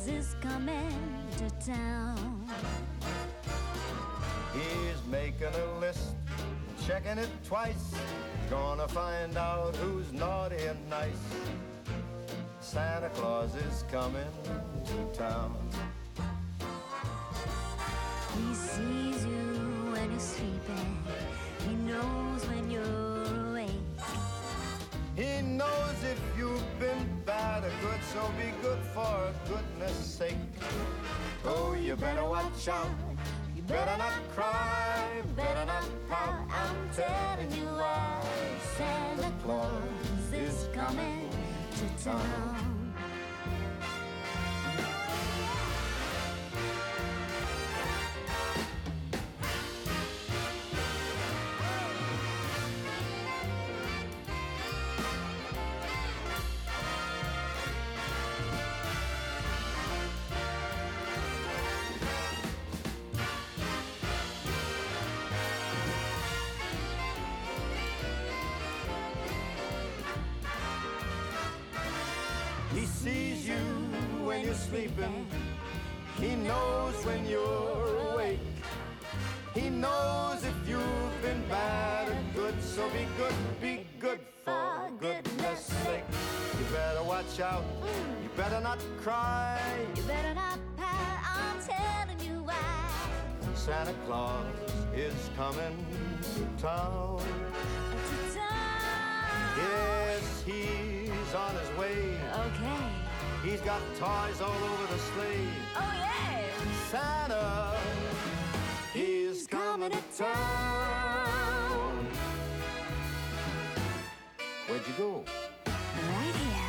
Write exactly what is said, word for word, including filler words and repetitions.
is coming to town. He's making a list, checking it twice, gonna find out who's naughty and nice. Santa Claus is coming to town. He sees you when you're sleeping. He knows when you're awake. He knows if you've been bad or good, so be good for goodness sake. Oh, you better watch out, you better not cry, better not pout, I'm telling you why. Santa Claus is coming to town. He sees you when you're sleeping. He knows when you're awake. He knows if you've been bad or good, so be good, be good for goodness sake. You better watch out, you better not cry, You better not pout, I'm telling you why. Santa Claus is coming to town. To town. Yes, he's on his way. Okay. He's got toys all over the sleigh. Oh yeah. Santa, he's coming to town. Where'd you go? Right here.